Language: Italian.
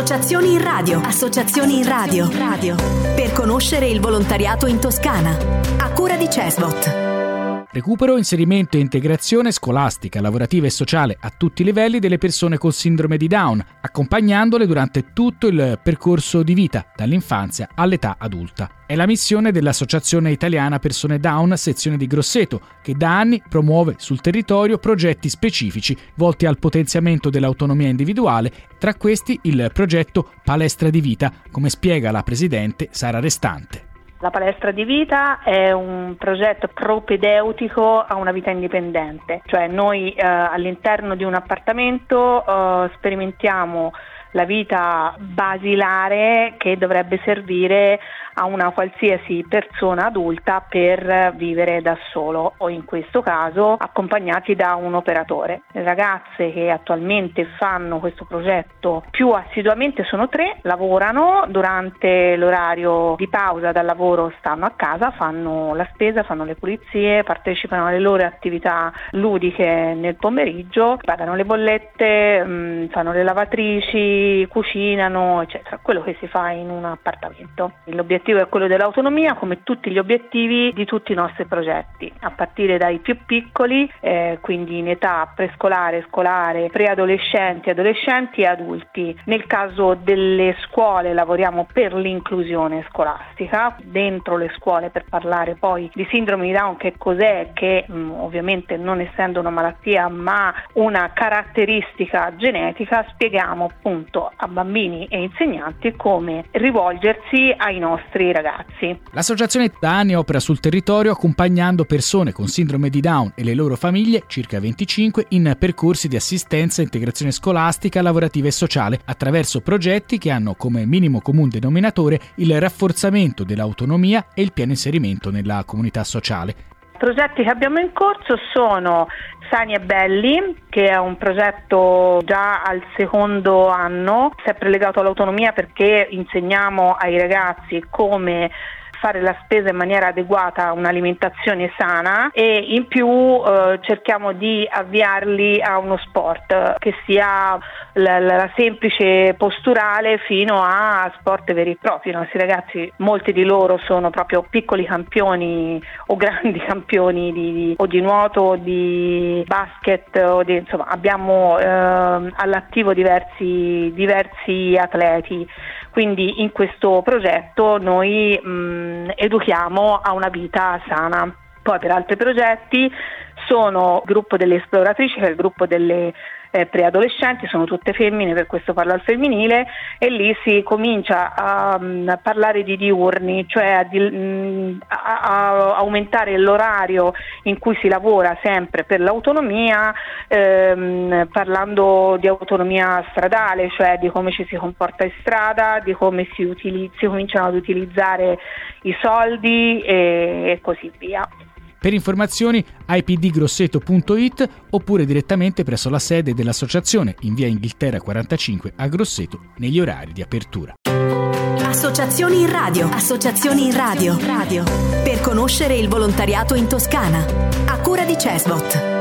Associazioni in radio. Associazioni in radio. Per conoscere il volontariato in Toscana. A cura di CESVOT. Recupero, inserimento e integrazione scolastica, lavorativa e sociale a tutti i livelli delle persone con sindrome di Down, accompagnandole durante tutto il percorso di vita, dall'infanzia all'età adulta. È la missione dell'Associazione Italiana Persone Down, sezione di Grosseto, che da anni promuove sul territorio progetti specifici volti al potenziamento dell'autonomia individuale, tra questi il progetto Palestra di Vita, come spiega la presidente Sara Restante. La palestra di vita è un progetto propedeutico a una vita indipendente, cioè noi all'interno di un appartamento sperimentiamo la vita basilare che dovrebbe servire a una qualsiasi persona adulta per vivere da solo o in questo caso accompagnati da un operatore. Le ragazze che attualmente fanno questo progetto più assiduamente sono 3, lavorano, durante l'orario di pausa dal lavoro stanno a casa, fanno la spesa, fanno le pulizie, partecipano alle loro attività ludiche nel pomeriggio, pagano le bollette, fanno le lavatrici, cucinano, eccetera, quello che si fa in un appartamento. L'obiettivo è quello dell'autonomia, come tutti gli obiettivi di tutti i nostri progetti, a partire dai più piccoli, quindi in età prescolare, scolare, preadolescenti, adolescenti e adulti. Nel caso delle scuole lavoriamo per l'inclusione scolastica, dentro le scuole, per parlare poi di sindrome di Down, che cos'è, che ovviamente non essendo una malattia ma una caratteristica genetica, spieghiamo appunto a bambini e insegnanti come rivolgersi ai nostri ragazzi. L'associazione da anni opera sul territorio accompagnando persone con sindrome di Down e le loro famiglie, circa 25, in percorsi di assistenza e integrazione scolastica, lavorativa e sociale, attraverso progetti che hanno come minimo comune denominatore il rafforzamento dell'autonomia e il pieno inserimento nella comunità sociale. I progetti che abbiamo in corso sono Sani e Belli, che è un progetto già al secondo anno, sempre legato all'autonomia perché insegniamo ai ragazzi come fare la spesa in maniera adeguata a un'alimentazione sana e in più cerchiamo di avviarli a uno sport che sia la semplice posturale fino a sport veri e propri. I nostri ragazzi, molti di loro sono proprio piccoli campioni o grandi campioni di nuoto o di basket insomma abbiamo all'attivo diversi atleti. Quindi in questo progetto noi educhiamo a una vita sana. Poi per altri progetti sono il gruppo delle esploratrici, che è il gruppo delle preadolescenti, sono tutte femmine, per questo parlo al femminile, e lì si comincia a parlare di diurni, cioè a aumentare l'orario in cui si lavora sempre per l'autonomia, parlando di autonomia stradale, cioè di come ci si comporta in strada, di come si cominciano ad utilizzare i soldi e così via. Per informazioni ipdgrosseto.it oppure direttamente presso la sede dell'associazione in via Inghilterra 45 a Grosseto negli orari di apertura. Associazioni in radio. Associazioni in radio. Per conoscere il volontariato in Toscana. A cura di CESVOT.